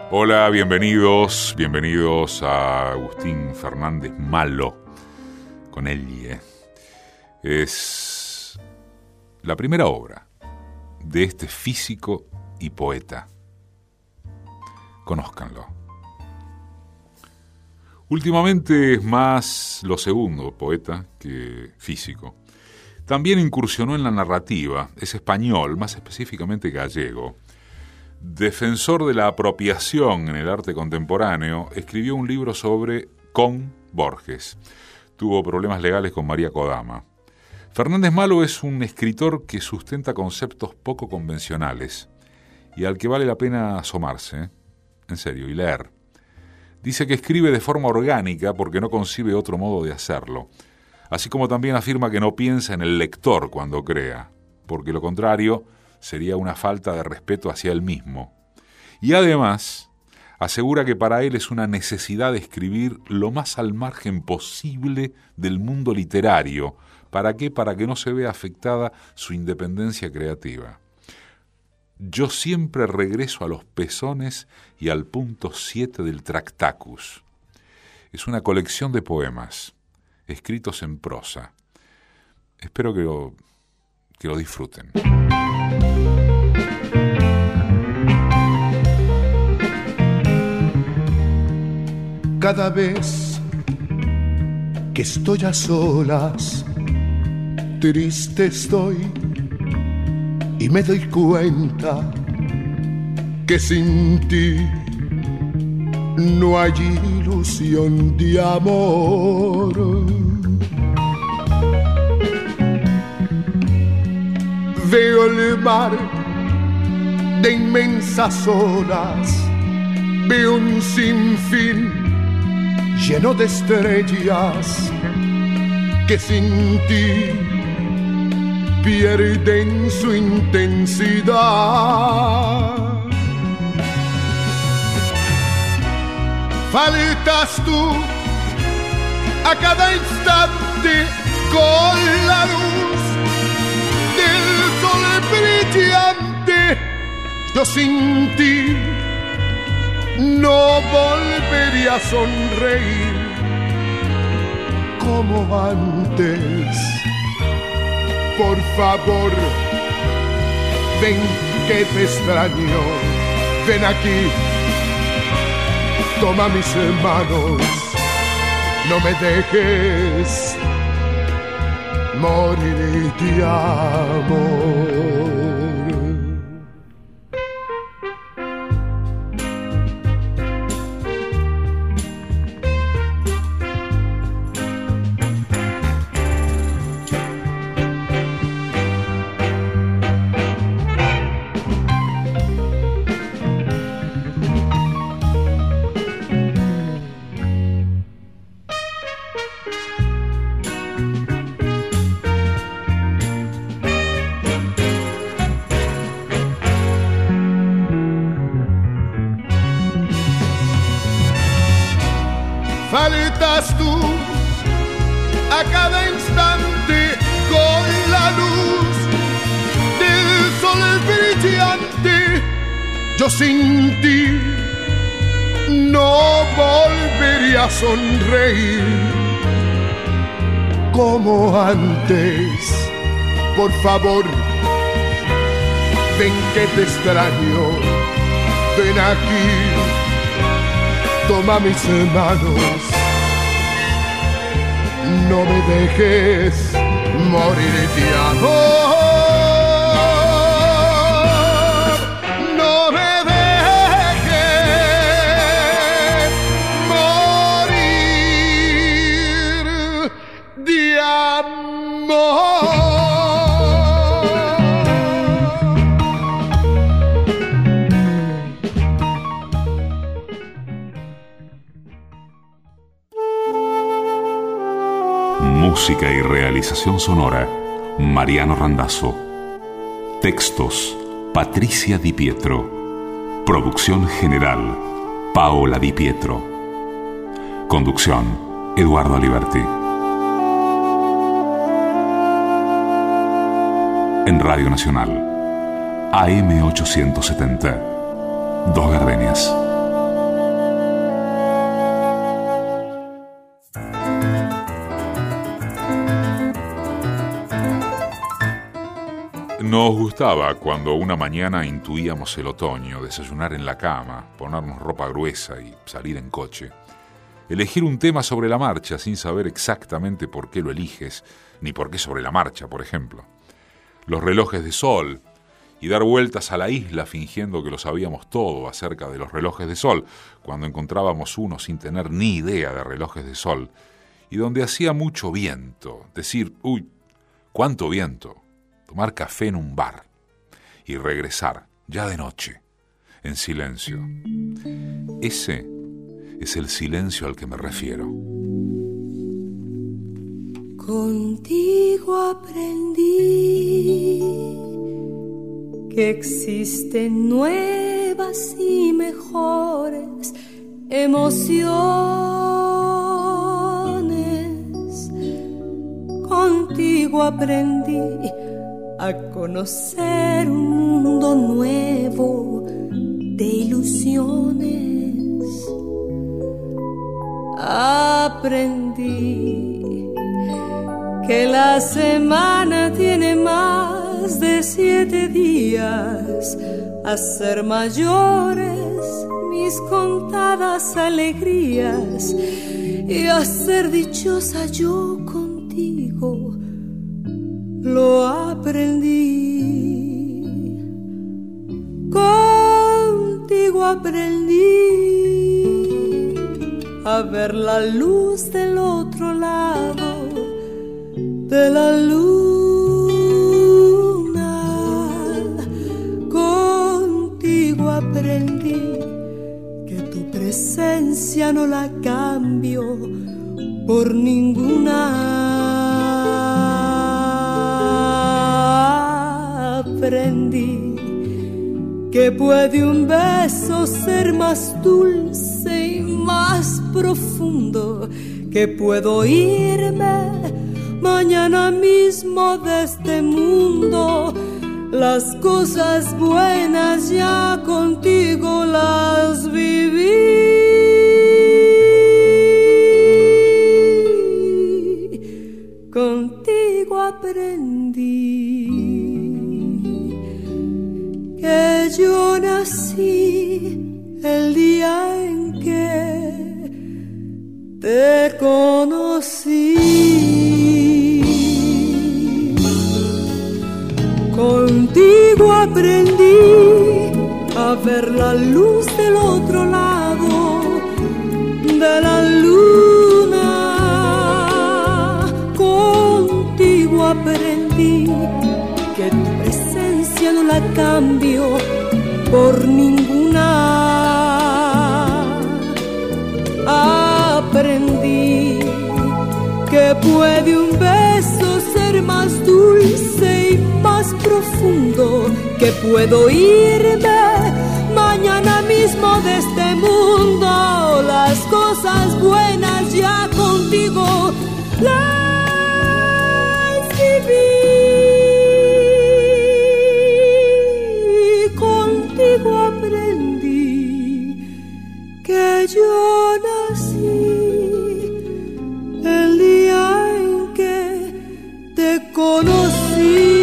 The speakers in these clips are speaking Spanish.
Hola, bienvenidos a Agustín Fernández Malo, con Elie. Es la primera obra de este físico y poeta. Conózcanlo. Últimamente es más lo segundo, poeta, que físico. También incursionó en la narrativa, es español, más específicamente gallego. Defensor de la apropiación en el arte contemporáneo, escribió un libro con Borges. Tuvo problemas legales con María Kodama. Fernández Malo es un escritor que sustenta conceptos poco convencionales y al que vale la pena asomarse, en serio, y leer. Dice que escribe de forma orgánica porque no concibe otro modo de hacerlo, así como también afirma que no piensa en el lector cuando crea, porque lo contrario sería una falta de respeto hacia él mismo. Y además, asegura que para él es una necesidad escribir lo más al margen posible del mundo literario. ¿Para qué? Para que no se vea afectada su independencia creativa. Yo siempre regreso a los pezones y al punto 7 del Tractacus. Es una colección de poemas, escritos en prosa. Espero que lo disfruten. Cada vez que estoy a solas, triste estoy y me doy cuenta que sin ti no hay ilusión de amor. Veo el mar de inmensas olas, veo un sinfín lleno de estrellas que sin ti pierden su intensidad. Faltas tú a cada instante con la luz del sol brillante. Yo sin ti no volvería a sonreír como antes. Por favor, ven que te extraño. Ven aquí, toma mis manos. No me dejes morir de amor. Faltas tú a cada instante con la luz del sol brillante. Yo sin ti no volvería a sonreír como antes. Por favor, ven que te extraño. Ven aquí, toma mis manos. No me dejes morir de amor. No me dejes morir de amor. Música y realización sonora, Mariano Randazzo. Textos, Patricia Di Pietro. Producción general, Paola Di Pietro. Conducción, Eduardo Aliberti. En Radio Nacional, AM 870, Dos Gardenias. Nos gustaba cuando una mañana intuíamos el otoño, desayunar en la cama, ponernos ropa gruesa y salir en coche. Elegir un tema sobre la marcha sin saber exactamente por qué lo eliges, ni por qué sobre la marcha, por ejemplo. Los relojes de sol y dar vueltas a la isla fingiendo que lo sabíamos todo acerca de los relojes de sol, cuando encontrábamos uno sin tener ni idea de relojes de sol, y donde hacía mucho viento, decir, uy, cuánto viento, tomar café en un bar y regresar, ya de noche, en silencio. Ese es el silencio al que me refiero. Contigo aprendí que existen nuevas y mejores emociones. Contigo aprendí a conocer un mundo nuevo de ilusiones. Aprendí que la semana tiene más de 7 días, a ser mayores mis contadas alegrías y a ser dichosa yo contigo. Lo aprendí, contigo aprendí a ver la luz del otro lado de la luna. Contigo aprendí que tu presencia no la cambio por ninguna. Aprendí que puede un beso ser más dulce y más profundo, que puedo irme mañana mismo de este mundo. Las cosas buenas ya contigo las viví. Contigo aprendí que yo nací el día en que te conocí. Contigo aprendí a ver la luz del otro lado de la luna. Contigo aprendí que tu presencia no la cambio por ninguna. Aprendí que puede un beso ser más dulce y más profundo, que puedo irme mañana mismo de este mundo. Las cosas buenas ya contigo las viví. Contigo aprendí que yo nací el día en que te conocí.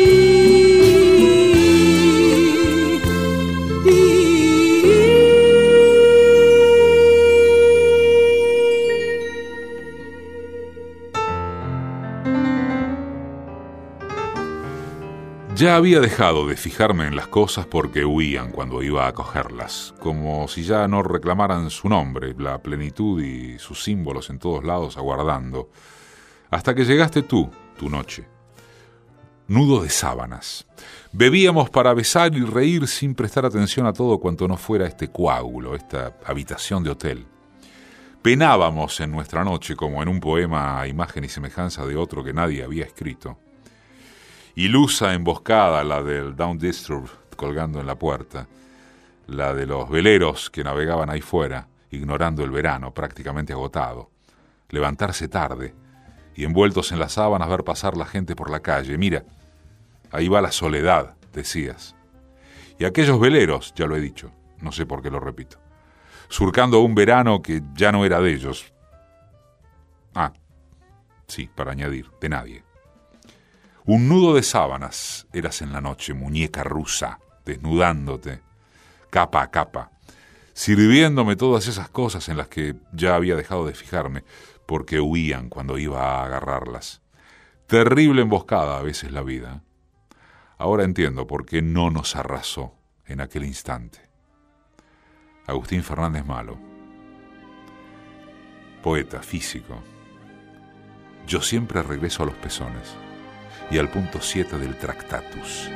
Ya había dejado de fijarme en las cosas porque huían cuando iba a cogerlas, como si ya no reclamaran su nombre, la plenitud y sus símbolos en todos lados aguardando, hasta que llegaste tú, tu noche. Nudo de sábanas. Bebíamos para besar y reír sin prestar atención a todo cuanto no fuera este coágulo, esta habitación de hotel. Penábamos en nuestra noche como en un poema a imagen y semejanza de otro que nadie había escrito. Ilusa emboscada la del Down Disturb colgando en la puerta, la de los veleros que navegaban ahí fuera, ignorando el verano prácticamente agotado, levantarse tarde y envueltos en las sábanas ver pasar la gente por la calle. Mira, ahí va la soledad, decías. Y aquellos veleros, ya lo he dicho, no sé por qué lo repito, surcando un verano que ya no era de ellos. Sí, para añadir, de nadie. Un nudo de sábanas eras en la noche, muñeca rusa, desnudándote, capa a capa, sirviéndome todas esas cosas en las que ya había dejado de fijarme, porque huían cuando iba a agarrarlas. Terrible emboscada a veces la vida. Ahora entiendo por qué no nos arrasó en aquel instante. Agustín Fernández Malo, poeta, físico. Yo siempre regreso a los pezones y al punto 7 del Tractatus.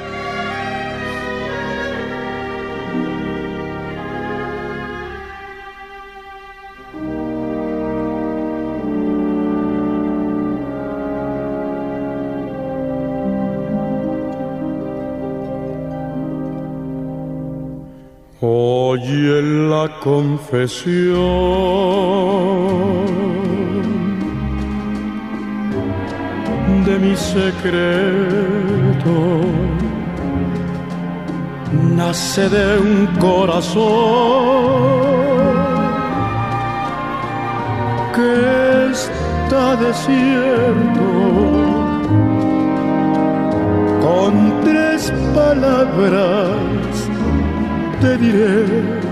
Hoy en la confesión de mi secreto nace de un corazón que está desierto. Con 3 palabras te diré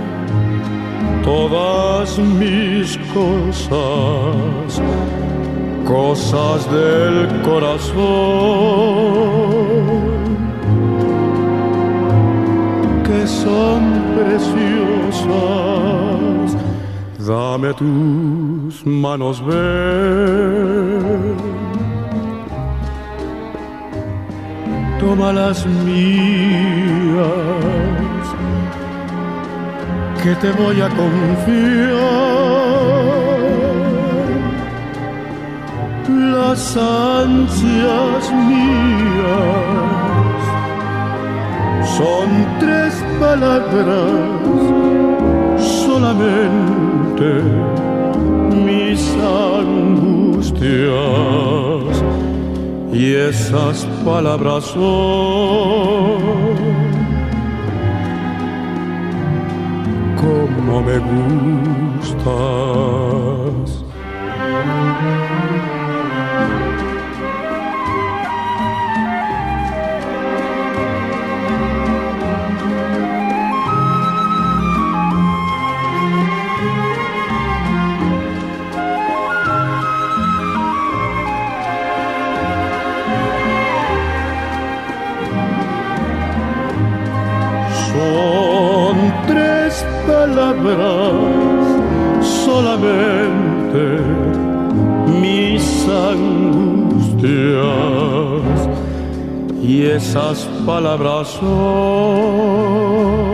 todas mis cosas, cosas del corazón que son preciosas. Dame tus manos, ven, toma las mías, que te voy a confiar las ansias mías. Son 3 palabras solamente, mis angustias, y esas palabras son como me gustas. Son 3 palabras solamente, mis angustias, y esas palabras son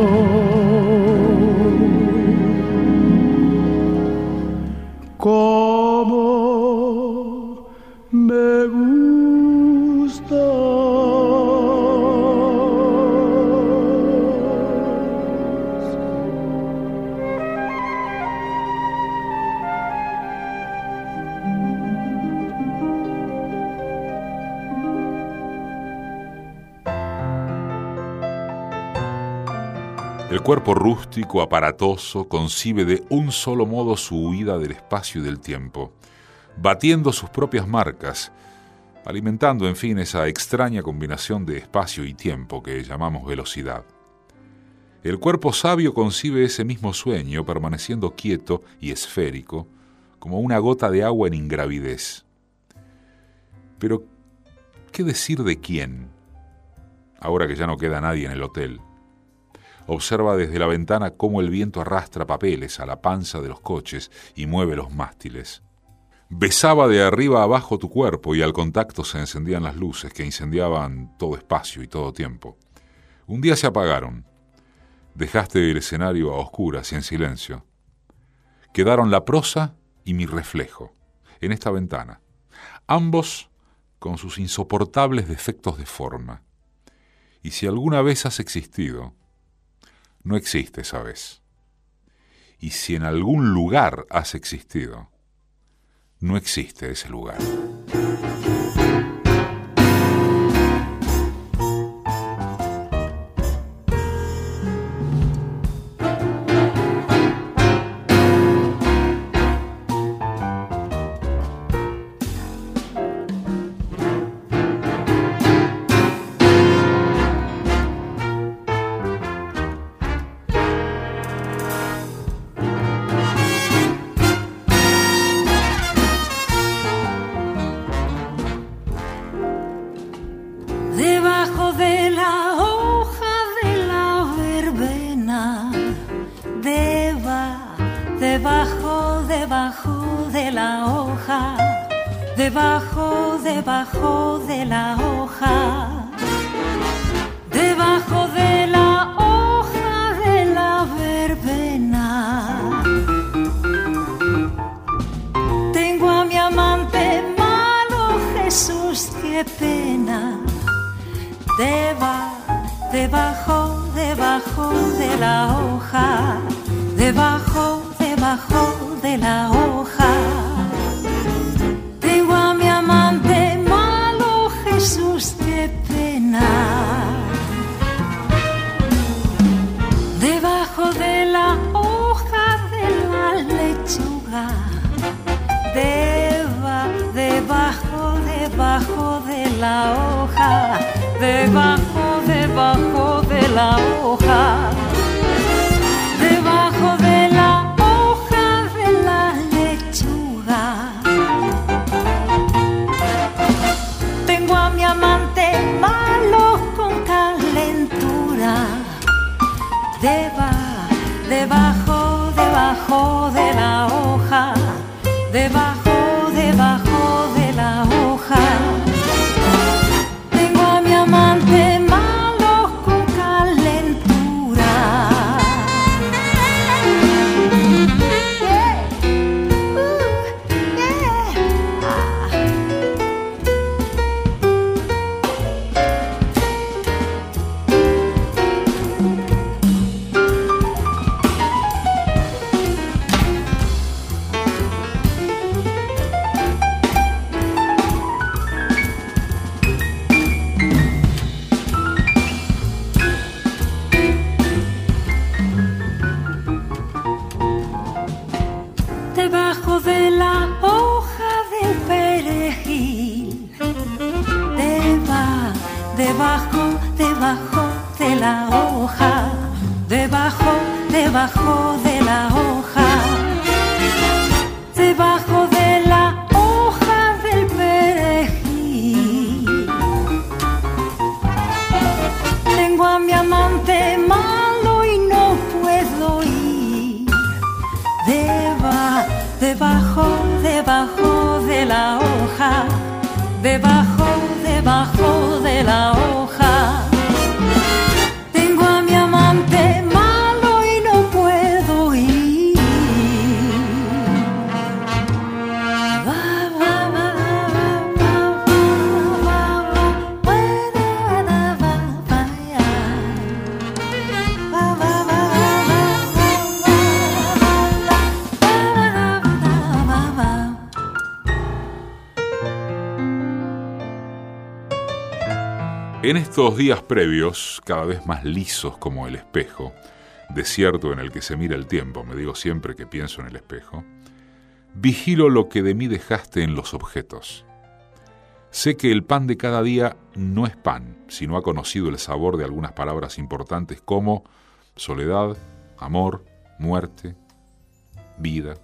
como me gustas. El cuerpo rústico, aparatoso, concibe de un solo modo su huida del espacio y del tiempo, batiendo sus propias marcas, alimentando, en fin, esa extraña combinación de espacio y tiempo que llamamos velocidad. El cuerpo sabio concibe ese mismo sueño permaneciendo quieto y esférico, como una gota de agua en ingravidez. Pero, ¿qué decir de quién? Ahora que ya no queda nadie en el hotel. Observa desde la ventana cómo el viento arrastra papeles a la panza de los coches y mueve los mástiles. Besaba de arriba abajo tu cuerpo y al contacto se encendían las luces que incendiaban todo espacio y todo tiempo. Un día se apagaron. Dejaste el escenario a oscuras y en silencio. Quedaron la prosa y mi reflejo en esta ventana, ambos con sus insoportables defectos de forma. Y si alguna vez has existido, no existe esa vez. Y si en algún lugar has existido, no existe ese lugar. debajo de la hoja, debajo, debajo de la hoja, debajo de la hoja de la verbena. Tengo a mi amante malo, Jesús, qué pena. Debajo, debajo de la hoja, debajo, debajo de la hoja. Tengo a mi amante malo, Jesús, qué pena. Debajo de la hoja de la lechuga, debajo, debajo de la hoja, debajo, debajo de la hoja, debajo de la hoja de la lechuga. Tengo a mi amante malo con calentura, debajo, debajo de la hoja, debajo, debajo de la hoja. Tengo a mi amante malo con calentura. Yeah. Debajo de la hoja del perejil, debajo, debajo de la hoja, debajo, debajo de la hoja, debajo de la hoja del perejil. Tengo a mi amante malo y no puedo ir. Debajo, debajo de la hoja, debajo, debajo de la hoja. Tengo a mi amante malo y no puedo ir. En estos días previos, cada vez más lisos como el espejo, desierto en el que se mira el tiempo, me digo siempre que pienso en el espejo, vigilo lo que de mí dejaste en los objetos. Sé que el pan de cada día no es pan, si no ha conocido el sabor de algunas palabras importantes como soledad, amor, muerte, vida.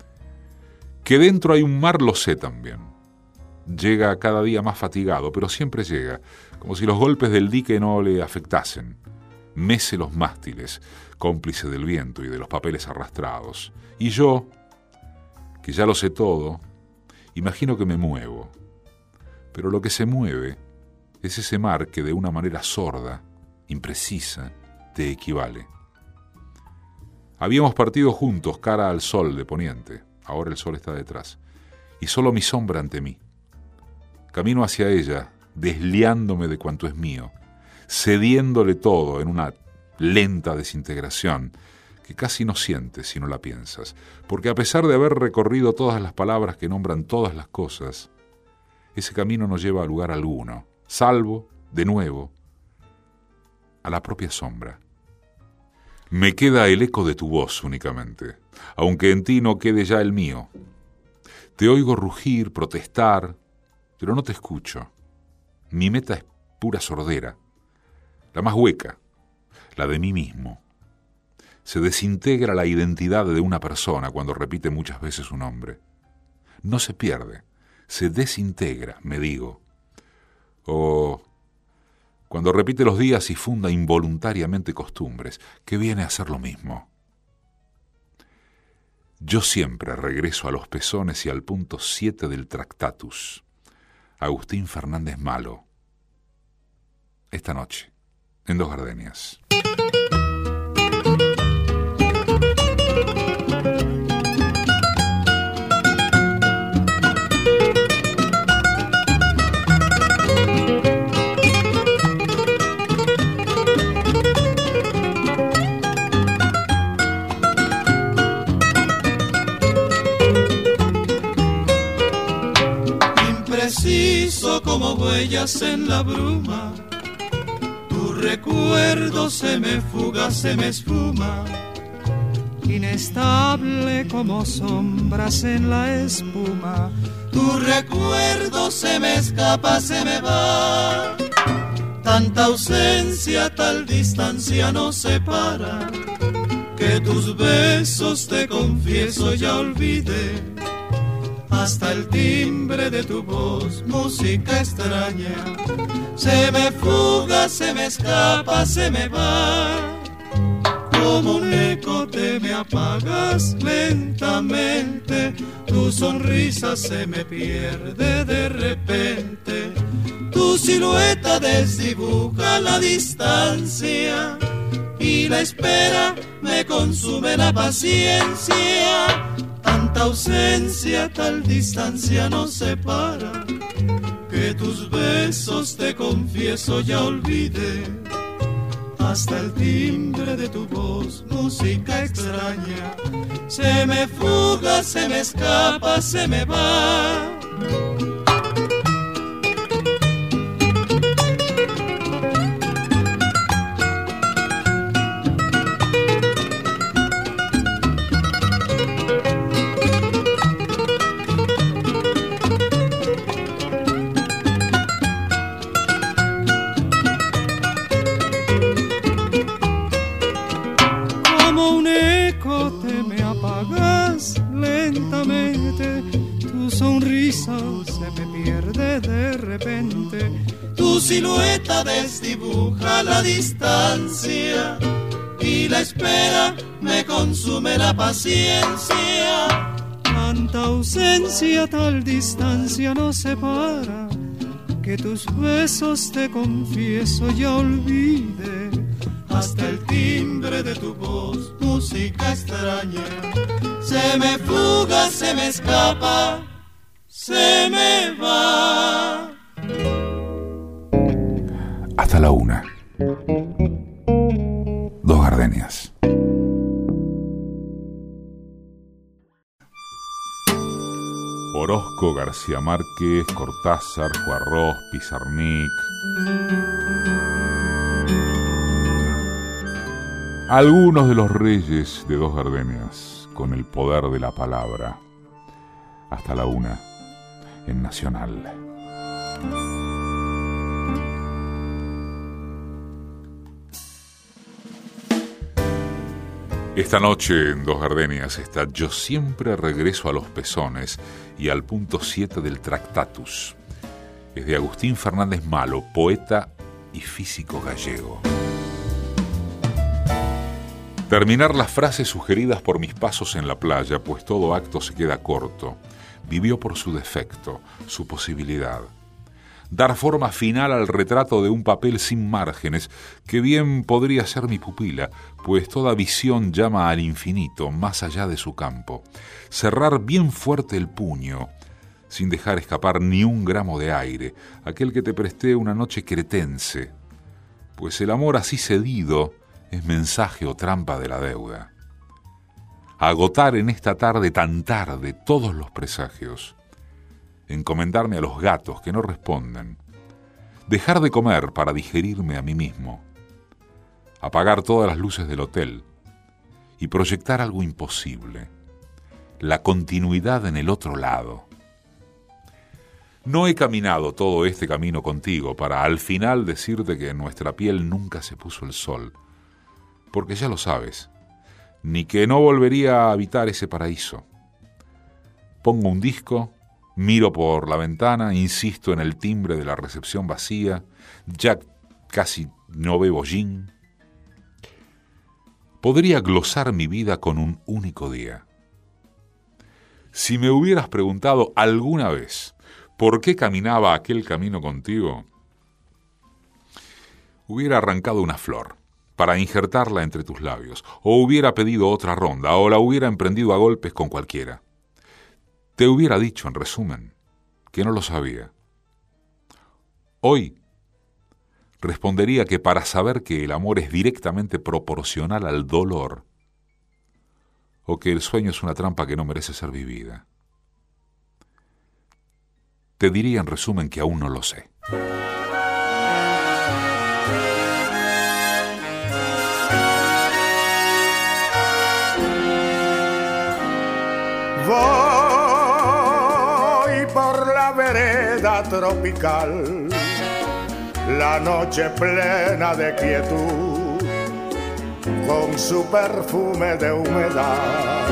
Que dentro hay un mar lo sé también. Llega cada día más fatigado, pero siempre llega, como si los golpes del dique no le afectasen. Mece los mástiles, cómplice del viento y de los papeles arrastrados. Y yo, que ya lo sé todo, imagino que me muevo. Pero lo que se mueve es ese mar que de una manera sorda, imprecisa, te equivale. Habíamos partido juntos cara al sol de poniente, ahora el sol está detrás, y solo mi sombra ante mí. Camino hacia ella, desliándome de cuanto es mío, cediéndole todo en una lenta desintegración que casi no sientes si no la piensas, porque a pesar de haber recorrido todas las palabras que nombran todas las cosas, ese camino no lleva a lugar alguno, salvo, de nuevo, a la propia sombra. Me queda el eco de tu voz únicamente, aunque en ti no quede ya el mío. Te oigo rugir, protestar, pero no te escucho. Mi meta es pura sordera, la más hueca, la de mí mismo. Se desintegra la identidad de una persona cuando repite muchas veces un nombre. No se pierde, se desintegra, me digo. O cuando repite los días y funda involuntariamente costumbres, que viene a ser lo mismo. Yo siempre regreso a los pezones y al punto 7 del Tractatus. Agustín Fernández Malo. Esta noche, en Dos Gardenias. Impreciso como huellas en la bruma, tu recuerdo se me fuga, se me esfuma. Inestable como sombras en la espuma, tu recuerdo se me escapa, se me va. Tanta ausencia, tal distancia nos separa, que tus besos te confieso ya olvidé. Hasta el timbre de tu voz, música extraña, se me fuga, se me escapa, se me va. Como un eco te me apagas lentamente, tu sonrisa se me pierde de repente. Tu silueta desdibuja la distancia y la espera me consume la paciencia. Tanta ausencia, tal distancia nos separa, que tus besos te confieso ya olvidé. Hasta el timbre de tu voz, música extraña, se me fuga, se me escapa, se me va. Se me pierde de repente, tu silueta desdibuja la distancia y la espera me consume la paciencia. Tanta ausencia, tal distancia nos separa, que tus besos te confieso ya olvidé. Hasta el timbre de tu voz, música extraña, se me fuga, se me escapa, se me va. Hasta la 1. Dos Gardenias. Orozco, García Márquez, Cortázar, Juarros, Pizarnik. Algunos de los reyes de Dos Gardenias con el poder de la palabra. Hasta la 1 en Nacional. Esta noche en Dos Gardenias está Yo siempre regreso a los pezones y al punto 7 del Tractatus. Es de Agustín Fernández Malo, poeta y físico gallego. Terminar las frases sugeridas por mis pasos en la playa, pues todo acto se queda corto. Vivió por su defecto, su posibilidad. Dar forma final al retrato de un papel sin márgenes, que bien podría ser mi pupila, pues toda visión llama al infinito, más allá de su campo. Cerrar bien fuerte el puño, sin dejar escapar ni un gramo de aire, aquel que te presté una noche cretense, pues el amor así cedido es mensaje o trampa de la deuda. Agotar en esta tarde tan tarde todos los presagios. Encomendarme a los gatos que no responden. Dejar de comer para digerirme a mí mismo. Apagar todas las luces del hotel y proyectar algo imposible. La continuidad en el otro lado. No he caminado todo este camino contigo para al final decirte que en nuestra piel nunca se puso el sol. Porque ya lo sabes, ni que no volvería a habitar ese paraíso. Pongo un disco, miro por la ventana, insisto en el timbre de la recepción vacía, ya casi no bebo gin. Podría glosar mi vida con un único día. Si me hubieras preguntado alguna vez por qué caminaba aquel camino contigo, hubiera arrancado una flor para injertarla entre tus labios, o hubiera pedido otra ronda, o la hubiera emprendido a golpes con cualquiera. Te hubiera dicho, en resumen, que no lo sabía. Hoy respondería que para saber que el amor es directamente proporcional al dolor, o que el sueño es una trampa que no merece ser vivida, te diría en resumen que aún no lo sé. Voy por la vereda tropical, la noche plena de quietud, con su perfume de humedad.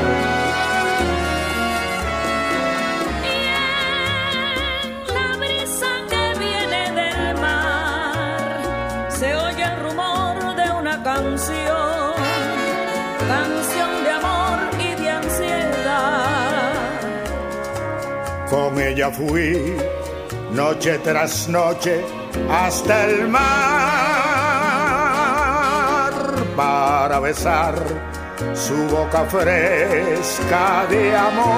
Y en la brisa que viene del mar se oye el rumor de una canción, canción de amor y de ansiedad. Con ella fui noche tras noche hasta el mar para besar su boca fresca de amor,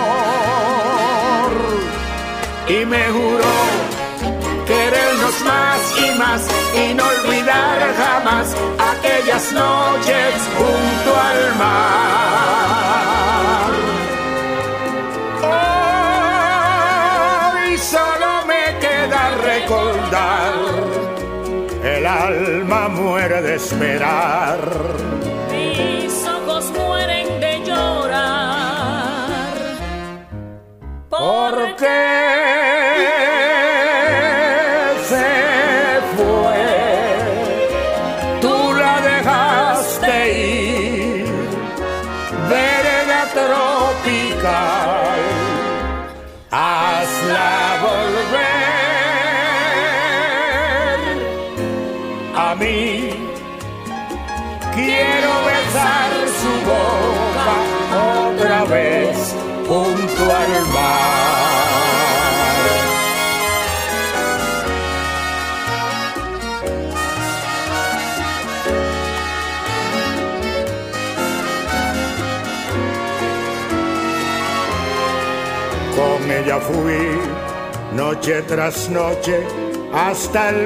y me juró querernos más y más y no olvidar jamás aquellas noches junto al mar. Hoy solo me queda recordar, el alma muere de esperar, Mis ojos mueren de llorar. porque se fue, tú la dejaste ir, vereda tropical, hazla volver a mí. Quiero besar su boca otra vez junto al mar. Con ella fui noche tras noche hasta el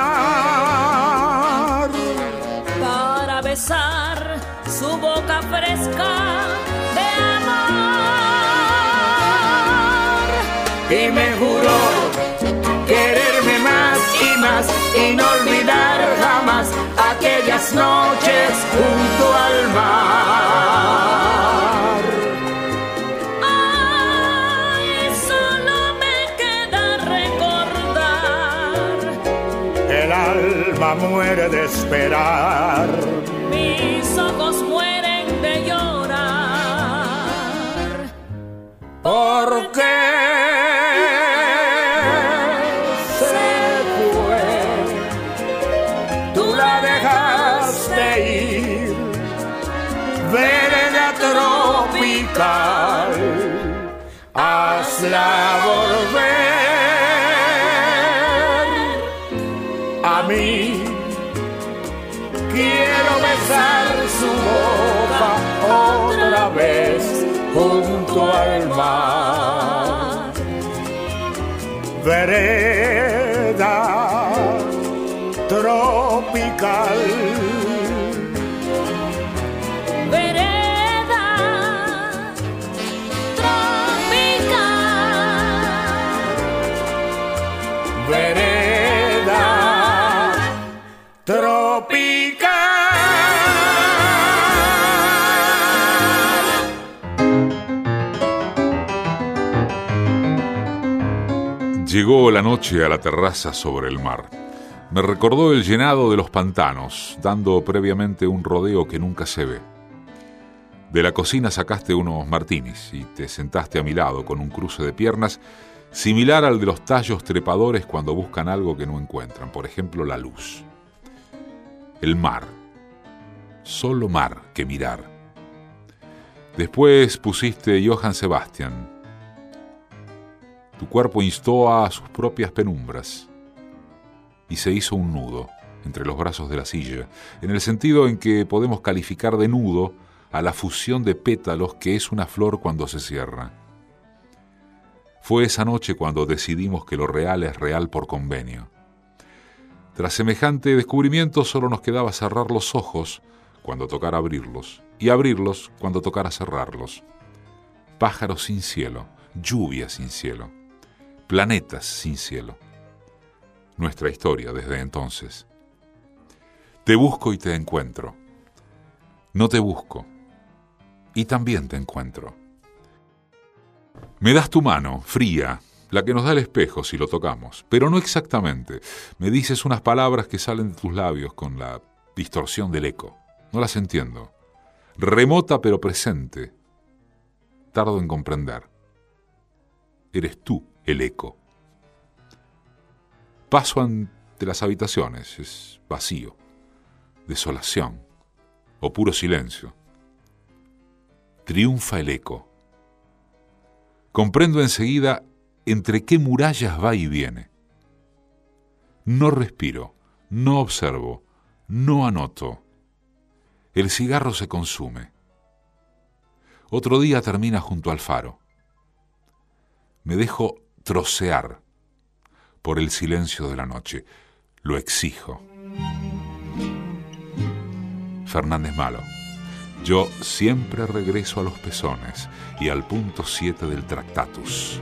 mar para besar su boca fresca de amor. y me juró quererme más y más y no olvidar jamás aquellas noches junto al mar. Ay, solo me queda recordar, El alma muere de esperar, mis ojos mueren de llorar. porque se fue, tú la dejaste ir, vereda tropical, hazla volver a mí. Quiero besar su boca otra vez junto al mar. Vereda tropical, Vereda tropical, vereda tropical. Llegó la noche a la terraza sobre el mar. Me recordó el llenado de los pantanos, dando previamente un rodeo que nunca se ve. De la cocina sacaste unos martinis y te sentaste a mi lado con un cruce de piernas similar al de los tallos trepadores cuando buscan algo que no encuentran, por ejemplo la luz. El mar. Solo mar que mirar. Después pusiste Johann Sebastian. Tu cuerpo instó a sus propias penumbras y se hizo un nudo entre los brazos de la silla, en el sentido en que podemos calificar de nudo a la fusión de pétalos que es una flor cuando se cierra. Fue esa noche cuando decidimos que lo real es real por convenio. Tras semejante descubrimiento solo nos quedaba cerrar los ojos cuando tocara abrirlos, y abrirlos cuando tocara cerrarlos. Pájaros sin cielo, lluvia sin cielo, planetas sin cielo. Nuestra historia desde entonces. Te busco y te encuentro. No te busco y también te encuentro. Me das tu mano, fría, la que nos da el espejo si lo tocamos, pero no exactamente. Me dices unas palabras que salen de tus labios con la distorsión del eco. No las entiendo. Remota pero presente. Tardo en comprender. Eres tú el eco. Paso ante las habitaciones, es vacío, desolación o puro silencio. Triunfa el eco. Comprendo enseguida entre qué murallas va y viene. No respiro, no observo, no anoto. El cigarro se consume. Otro día termina junto al faro. Me dejo trocear por el silencio de la noche. Lo exijo. Fernández Malo. Yo siempre regreso a los pezones y al punto 7 del Tractatus.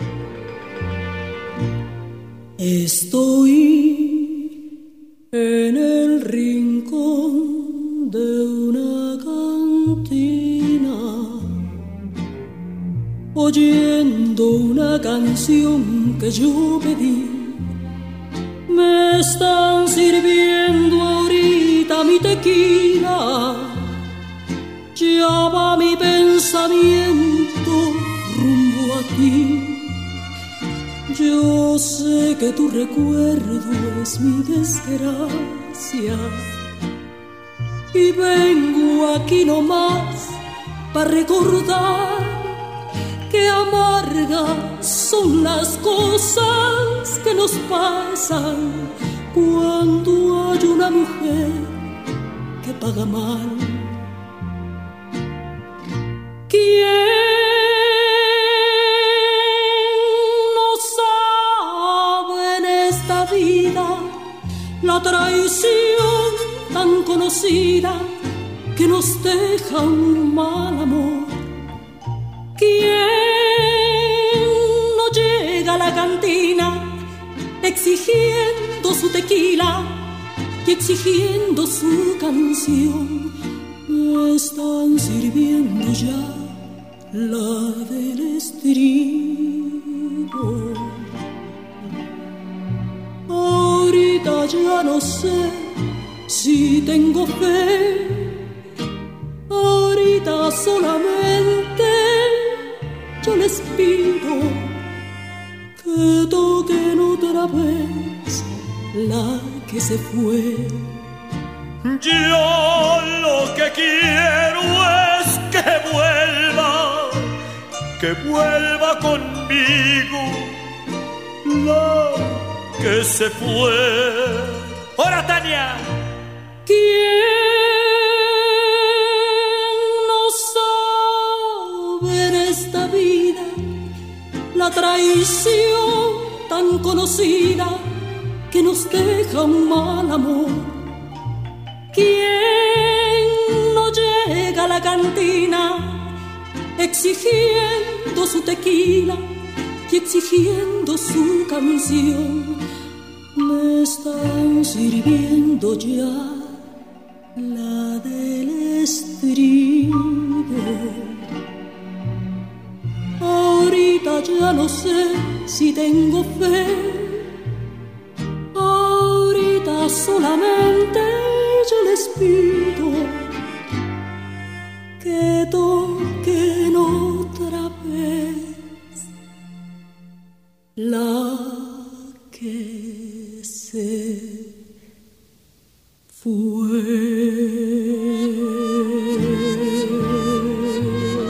Estoy en el rincón de una cantina, oyendo una canción que yo pedí. Me están sirviendo ahorita mi tequila. Ya va mi pensamiento rumbo a ti. Yo sé que tu recuerdo es mi desgracia y vengo aquí nomás para recordar que amargas son las cosas que nos pasan cuando hay una mujer que paga mal. ¿Quién no sabe en esta vida la traición tan conocida que nos deja un mal amor? ¿Quién no llega a la cantina exigiendo su tequila y exigiendo su canción? Me están sirviendo ya la del estribo. Ahorita ya no sé si tengo fe. Ahorita solamente yo les pido que toquen otra vez la que se fue. Yo lo que quiero es que vuelva conmigo la que se fue. ¡Hora, Tania! ¿Quién no sabe en esta vida la traición tan conocida que nos deja un mal amor? ¿Quién no llega a la cantina exigiendo su tequila y exigiendo su canción? Me están sirviendo ya la del estribo. Ahorita ya no sé si tengo fe. Ahorita solamente yo les pido que toquen otra vez la que se fue.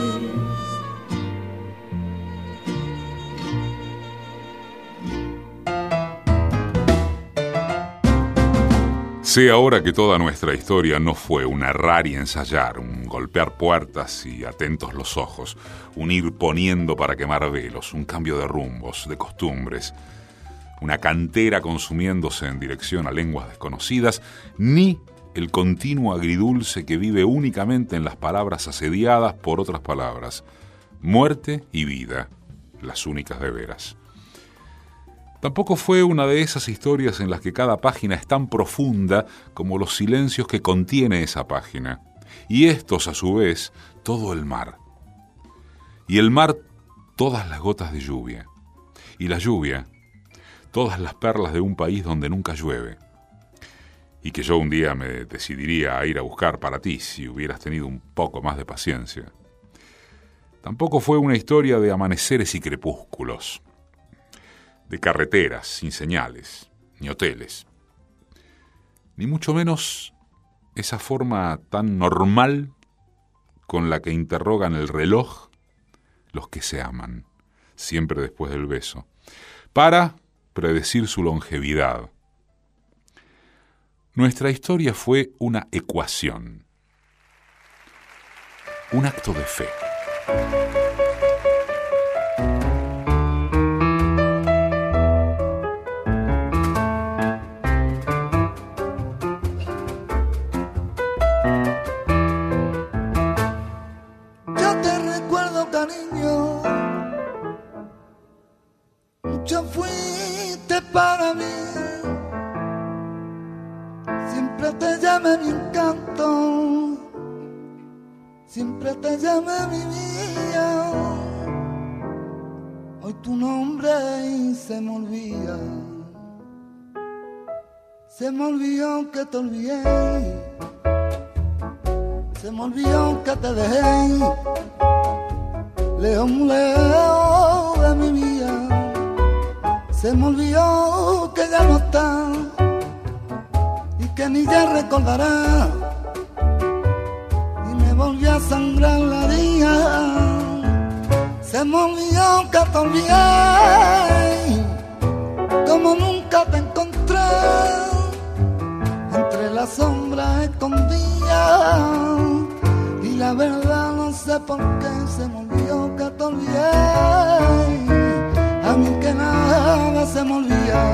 Sé ahora que toda nuestra historia no fue un errar y ensayar, un golpear puertas y atentos los ojos, un ir poniendo para quemar velos, un cambio de rumbos, de costumbres, una cantera consumiéndose en dirección a lenguas desconocidas, ni el continuo agridulce que vive únicamente en las palabras asediadas por otras palabras. Muerte y vida, las únicas de veras. Tampoco fue una de esas historias en las que cada página es tan profunda como los silencios que contiene esa página, y estos, a su vez, todo el mar. Y el mar, todas las gotas de lluvia. Y la lluvia, todas las perlas de un país donde nunca llueve. Y que yo un día me decidiría a ir a buscar para ti si hubieras tenido un poco más de paciencia. Tampoco fue una historia de amaneceres y crepúsculos, de carreteras sin señales, ni hoteles, ni mucho menos esa forma tan normal con la que interrogan el reloj los que se aman, siempre después del beso, para predecir su longevidad. Nuestra historia fue una ecuación, un acto de fe. Para mí, siempre te llamé mi encanto, siempre te llamé mi vida. Hoy tu nombre y se me olvidó que te olvidé, se me olvidó que te dejé, lejos, lejos de mi vida. Se me olvidó que ya no está y que ni ya recordará. Y me volvió a sangrar la herida. Se me olvidó que te olvidé, como nunca te encontré, entre las sombras escondidas. Y la verdad no sé por qué se me olvidó que te olvidé. A mí que nada se me olvida.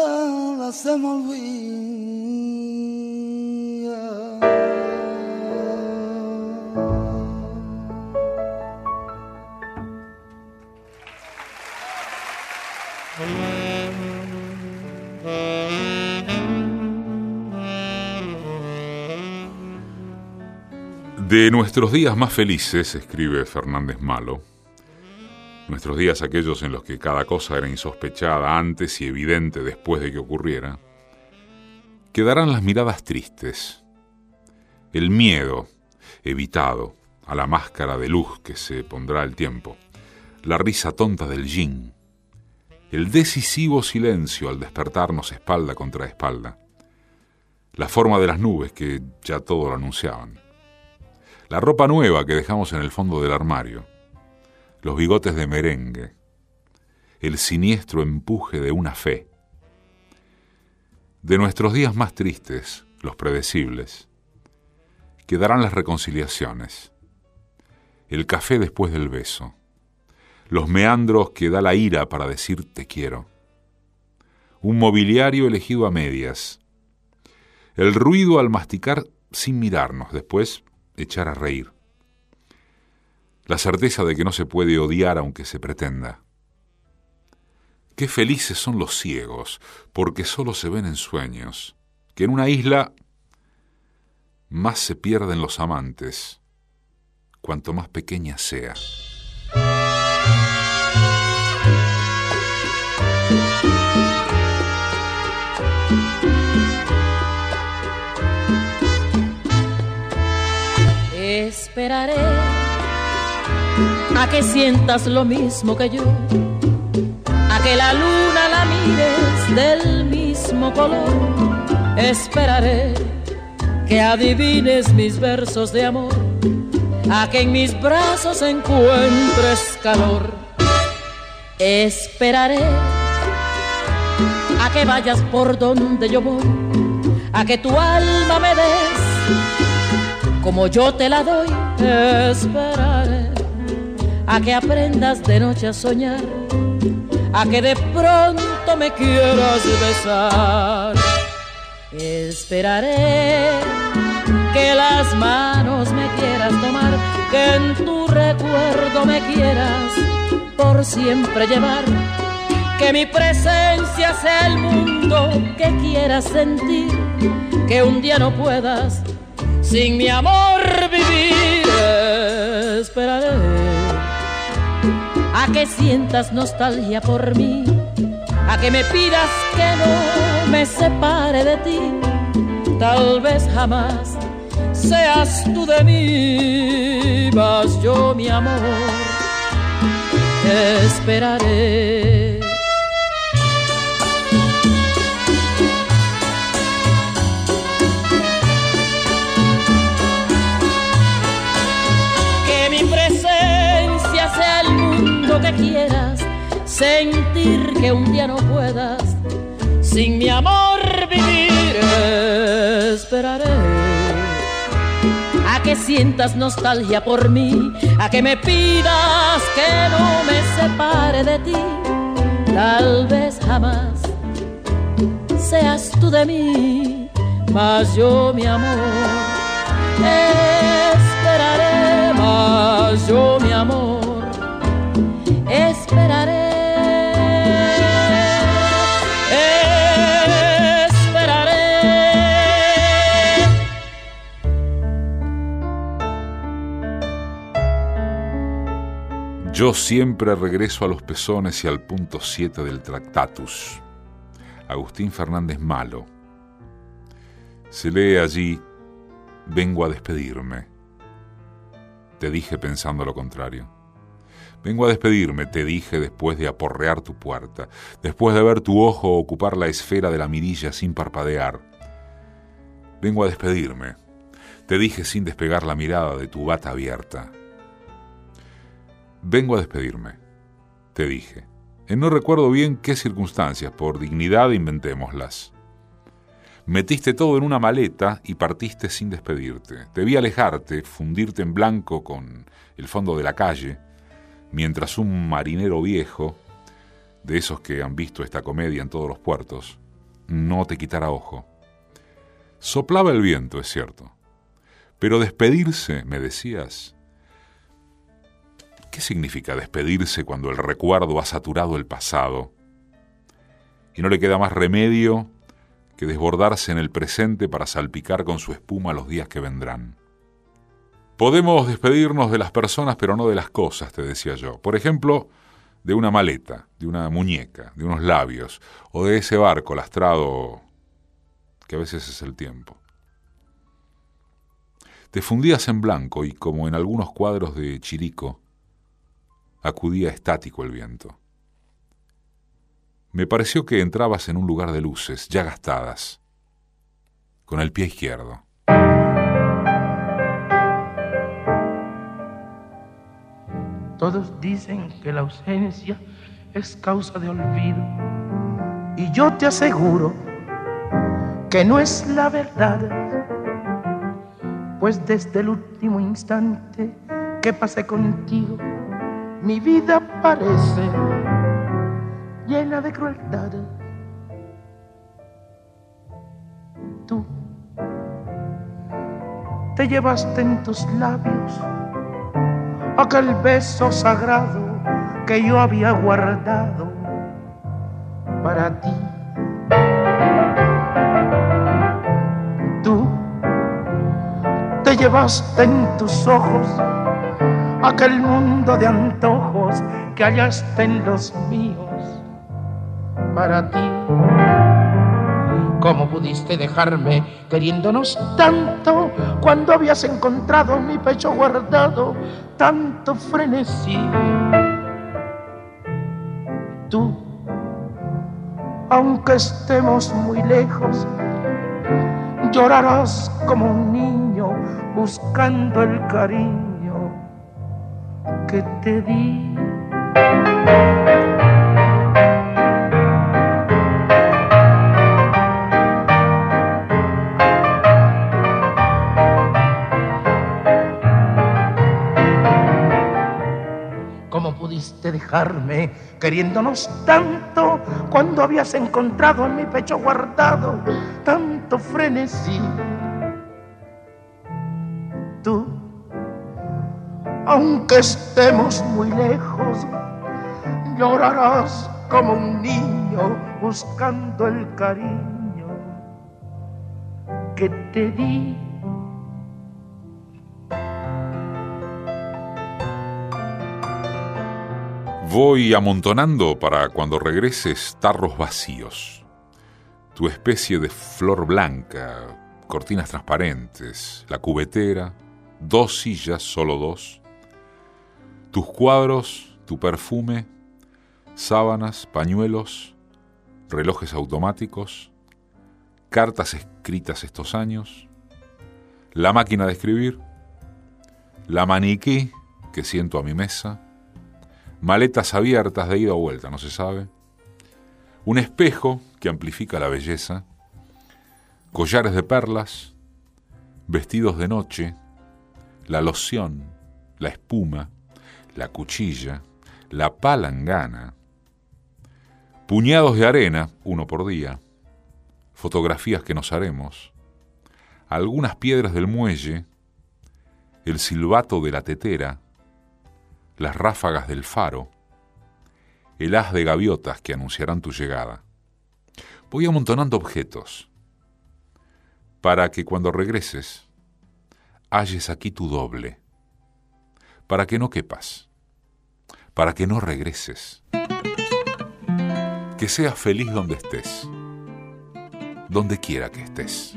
se me olvida. De nuestros días más felices, escribe Fernández Malo, nuestros días aquellos en los que cada cosa era insospechada antes y evidente después de que ocurriera, quedarán las miradas tristes, el miedo evitado a la máscara de luz que se pondrá el tiempo, la risa tonta del yin, el decisivo silencio al despertarnos espalda contra espalda, la forma de las nubes que ya todo lo anunciaban, la ropa nueva que dejamos en el fondo del armario, los bigotes de merengue, el siniestro empuje de una fe. De nuestros días más tristes, los predecibles, quedarán las reconciliaciones, el café después del beso, los meandros que da la ira para decir te quiero, un mobiliario elegido a medias, el ruido al masticar sin mirarnos, después echar a reír, la certeza de que no se puede odiar aunque se pretenda. Qué felices son los ciegos, porque solo se ven en sueños, que en una isla más se pierden los amantes, cuanto más pequeña sea. Esperaré a que sientas lo mismo que yo, a que la luna la mires del mismo color. Esperaré que adivines mis versos de amor, a que en mis brazos encuentres calor. Esperaré a que vayas por donde yo voy, a que tu alma me des como yo te la doy. Esperaré a que aprendas de noche a soñar, a que de pronto me quieras besar. Esperaré que las manos me quieras tomar, que en tu recuerdo me quieras por siempre llevar, que mi presencia sea el mundo que quieras sentir, que un día no puedas sin mi amor vivir. Esperaré a que sientas nostalgia por mí, a que me pidas que no me separe de ti. Tal vez jamás seas tú de mí, mas yo, mi amor, esperaré. Que mi presencia sea el mundo que quieras sentir, que un día no puedas sin mi amor vivir. Esperaré a que sientas nostalgia por mí, a que me pidas que no me separe de ti. Tal vez jamás seas tú de mí, mas yo, mi amor, esperaré. Mas yo, mi amor, esperaré. Yo siempre regreso a los pezones y al punto 7 del Tractatus. Agustín Fernández Malo. Se lee allí: vengo a despedirme. Te dije pensando lo contrario. Vengo a despedirme, te dije después de aporrear tu puerta, después de ver tu ojo ocupar la esfera de la mirilla sin parpadear. Vengo a despedirme, te dije sin despegar la mirada de tu bata abierta. Vengo a despedirme, te dije. En no recuerdo bien qué circunstancias, por dignidad inventémoslas. Metiste todo en una maleta y partiste sin despedirte. Te vi alejarte, fundirte en blanco con el fondo de la calle, mientras un marinero viejo, de esos que han visto esta comedia en todos los puertos, no te quitara ojo. Soplaba el viento, es cierto, pero despedirse, me decías. ¿Qué significa despedirse cuando el recuerdo ha saturado el pasado y no le queda más remedio que desbordarse en el presente para salpicar con su espuma los días que vendrán? Podemos despedirnos de las personas, pero no de las cosas, te decía yo. Por ejemplo, de una maleta, de una muñeca, de unos labios, o de ese barco lastrado que a veces es el tiempo. Te fundías en blanco y, como en algunos cuadros de Chirico, acudía estático el viento. Me pareció que entrabas en un lugar de luces, ya gastadas, con el pie izquierdo. Todos dicen que la ausencia es causa de olvido, y yo te aseguro que no es la verdad, pues desde el último instante que pasé contigo, mi vida parece llena de crueldad. Tú te llevaste en tus labios aquel beso sagrado que yo había guardado para ti. Tú te llevaste en tus ojos aquel mundo de antojos que hallaste en los míos para ti. ¿Cómo pudiste dejarme queriéndonos tanto cuando habías encontrado en mi pecho guardado tanto frenesí? Tú, aunque estemos muy lejos, llorarás como un niño buscando el cariño que te di. Dejarme queriéndonos tanto cuando habías encontrado en mi pecho guardado tanto frenesí. Tú, aunque estemos muy lejos, llorarás como un niño buscando el cariño que te di. Voy amontonando para cuando regreses tarros vacíos, tu especie de flor blanca, cortinas transparentes, la cubetera, 2 sillas, solo 2, tus cuadros, tu perfume, sábanas, pañuelos, relojes automáticos, cartas escritas estos años, la máquina de escribir, la maniquí que siento a mi mesa, maletas abiertas de ida o vuelta, no se sabe, un espejo que amplifica la belleza, collares de perlas, vestidos de noche, la loción, la espuma, la cuchilla, la palangana, puñados de arena, 1 por día, fotografías que nos haremos, algunas piedras del muelle, el silbato de la tetera, las ráfagas del faro, el haz de gaviotas que anunciarán tu llegada. Voy amontonando objetos para que cuando regreses halles aquí tu doble, para que no quepas, para que no regreses, que seas feliz donde estés, donde quiera que estés.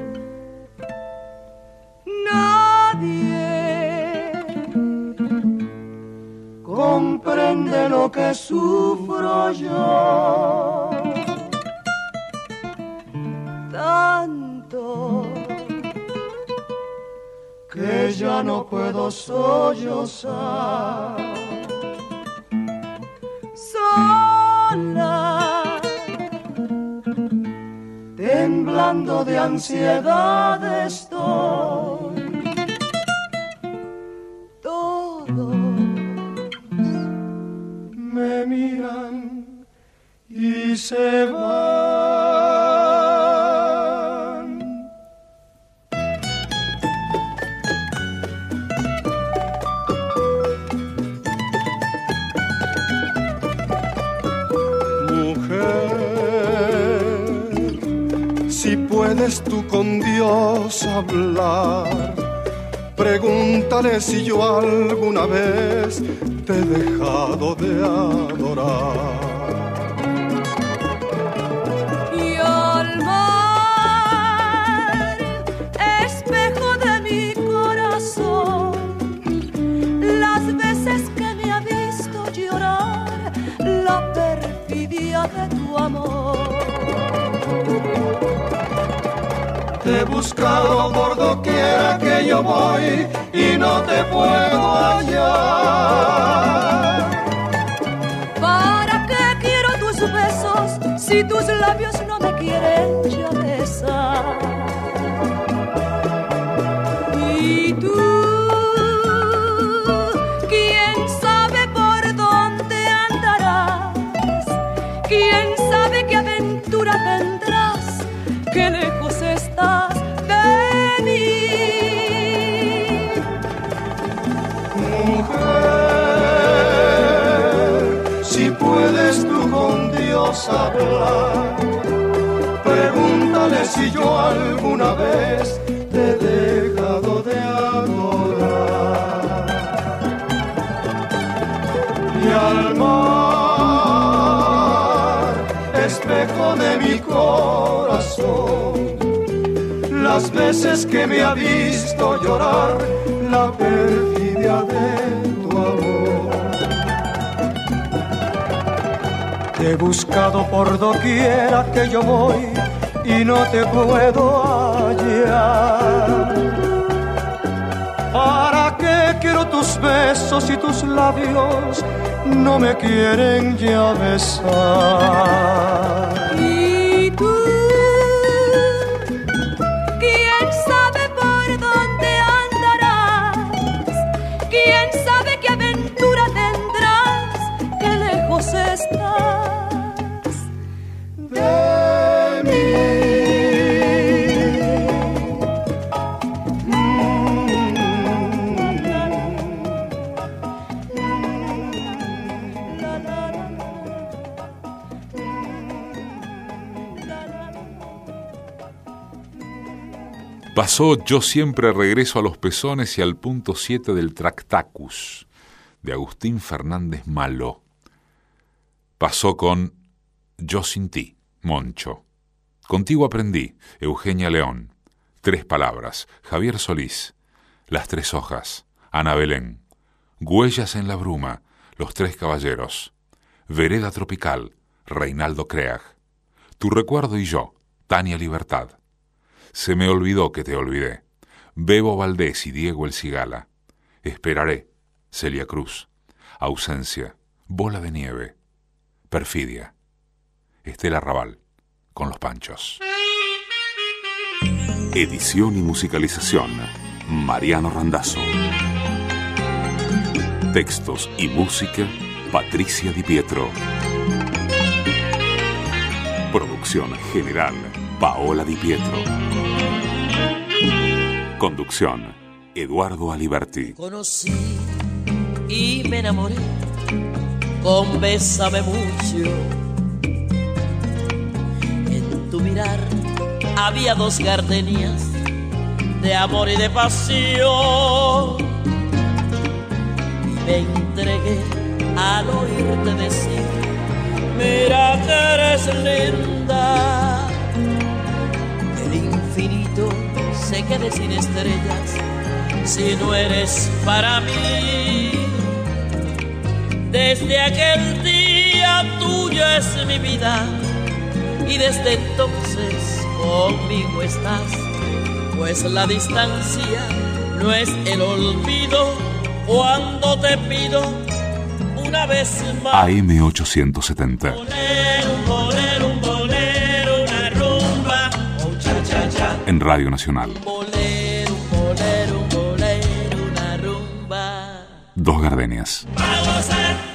Nadie comprende lo que sufro yo, tanto que ya no puedo sollozar, sola, temblando de ansiedad estoy. Me miran y se van. Mujer, si puedes tú con Dios hablar, Pregúntale si yo alguna vez te he dejado de adorar. Y al mar, espejo de mi corazón, las veces que me ha visto llorar la perfidia de tu amor. Te he buscado por doquiera que yo voy y no te puedo hallar. ¿Para qué quiero tus besos si tus labios no me quieren ya besar? Y tú, ¿quién sabe por dónde andarás? ¿Quién sabe qué aventura tendrás? ¡Qué lejos estás de mí! Mujer, si puedes tú con Dios hablar, pregúntale si yo alguna vez te he dejado de adorar. Y al mar, espejo de mi corazón, las veces que me ha visto llorar la perfidia de tu amor. Te he buscado por doquiera que yo voy y no te puedo hallar. ¿Para qué quiero tus besos y tus labios no me quieren ya besar? Y tú, ¿quién sabe por dónde andarás? ¿Quién sabe qué aventura tendrás? ¡Qué lejos estás de mí! Pasó Yo siempre regreso a los pezones y al punto 7 del Tractacus, de Agustín Fernández Maló. Pasó con Yo sin ti, Moncho. Contigo aprendí, Eugenia León. Tres palabras, Javier Solís. Las tres hojas, Ana Belén. Huellas en la bruma, Los tres caballeros. Vereda tropical, Reinaldo Creag. Tu recuerdo y yo, Tania Libertad. Se me olvidó que te olvidé, Bebo Valdés y Diego El Cigala. Esperaré, Celia Cruz. Ausencia, Bola de nieve. Perfidia, Estela Raval, con Los Panchos. Edición y musicalización, Mariano Randazzo. Textos y música, Patricia Di Pietro. Producción general, Paola Di Pietro. Conducción, Eduardo Aliberti. Conocí y me enamoré con Bésame mucho. En tu mirar había dos gardenias de amor y de pasión. Y me entregué al oírte decir: mira que eres linda. El infinito se quede sin estrellas si no eres para mí. Desde aquel día tuya es mi vida y desde entonces conmigo estás, pues la distancia no es el olvido cuando te pido una vez más. AM870. Un bolero, una rumba, oh, cha, cha, cha. En Radio Nacional. Un bolero, una rumba. Dos gardenias. Para gozar.